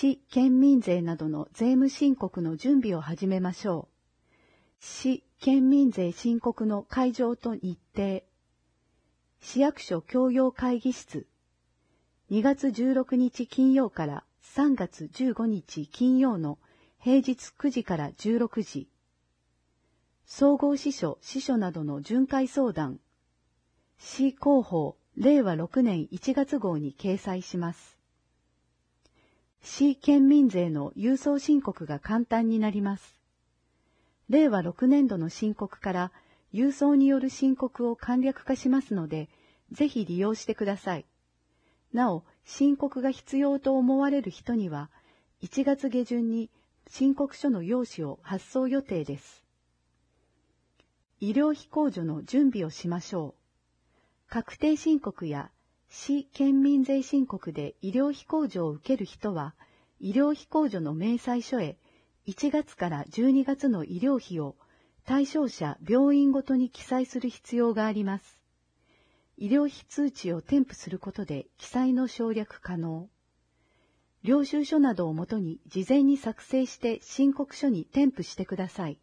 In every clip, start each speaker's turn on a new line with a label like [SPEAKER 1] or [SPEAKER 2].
[SPEAKER 1] 市県民税などの税務申告の準備を始めましょう。市県民税申告の会場と日程。市役所共用会議室。2月16日金曜から3月15日金曜の平日9時から16時。総合支所、支所などの巡回相談。市広報、令和6年1月号に掲載します。市県民税の郵送申告が簡単になります。令和6年度の申告から郵送による申告を簡略化しますので、ぜひ利用してください。なお、申告が必要と思われる人には、1月下旬に申告書の用紙を発送予定です。医療費控除の準備をしましょう。確定申告や市県民税申告で医療費控除を受ける人は、医療費控除の明細書へ1月から12月の医療費を対象者病院ごとに記載する必要があります。医療費通知を添付することで記載の省略可能。領収書などをもとに事前に作成して申告書に添付してください。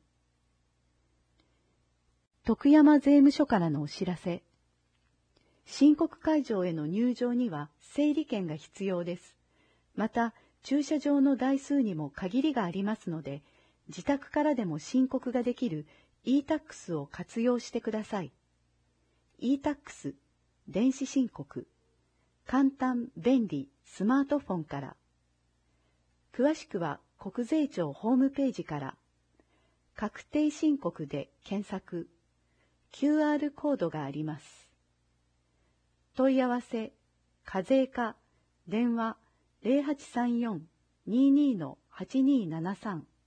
[SPEAKER 1] 徳山税務署からのお知らせ。申告会場への入場には整理券が必要です。また、駐車場の台数にも限りがありますので、自宅からでも申告ができる e-tax を活用してください。e-tax、電子申告、簡単、便利、スマートフォンから。詳しくは国税庁ホームページから。確定申告で検索。QR コードがあります。問い合わせ、課税課、電話 0834-22-8273